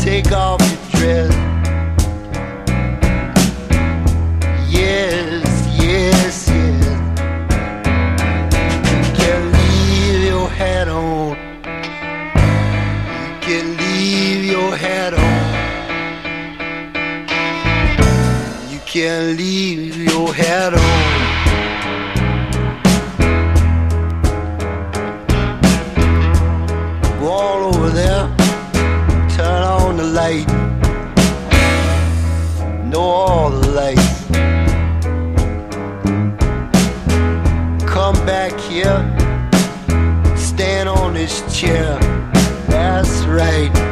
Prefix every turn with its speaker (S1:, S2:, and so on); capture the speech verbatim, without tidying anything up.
S1: take off your dress. Yes, yes, yes. You can leave your hat on. You can leave your hat on. You can leave your hat on. Wall over there, turn on the light. Know all the lights. Come back here, stand on this chair. That's right.